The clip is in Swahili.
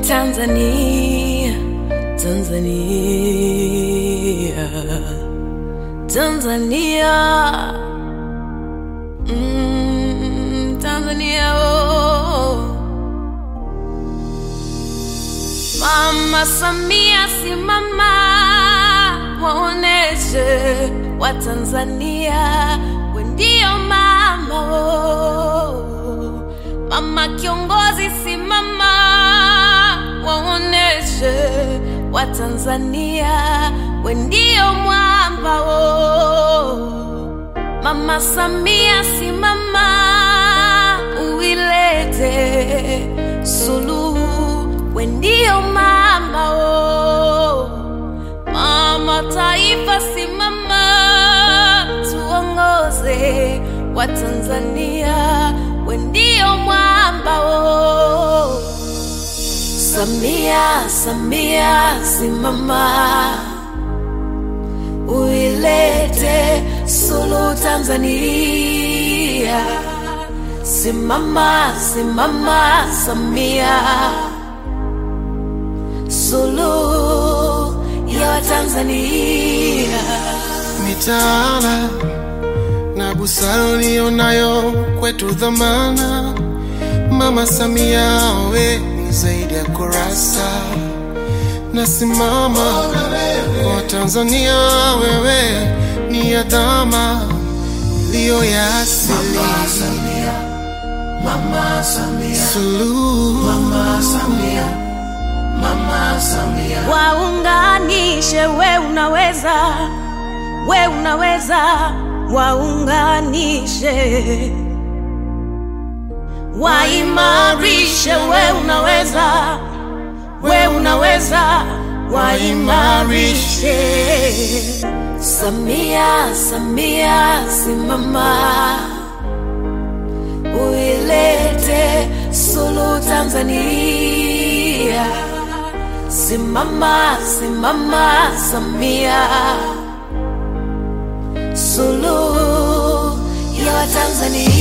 Tanzania, Tanzania, Tanzania, Tanzania, oh. Mama Samia simama, waoneshe wa Tanzania we ndio mama, oh. Mama kiongozi simama, waoneshe wa Tanzania we ndio mwamba, oh. Mama Samia simama, uilete suluhu we ndio mama, oh. Mama taifa simama, tuongoze wa Tanzania we ndio mwamba, oh. Samia, Samia simama, uilete suluhu Tanzania. Simama, simama Samia, suluhu ya Tanzania. Mitaala na busara ulionayo kwetu dhamana. Mama Samia we ni zaidi ya kurasa. Nasimama kwa Tanzania, wewe ni adhama iliyo ya asili. Mama Samia, Mama Samia, suluhu. Mama Samia, Mama Samia. Waunganishe, we unaweza, we unaweza. Waunganishe, waimarishe, we unaweza, we unaweza. Waimarishe. Samia, Samia simama, uilete suluhu Tanzania. Simama, simama Samia, suluhu ya Tanzania.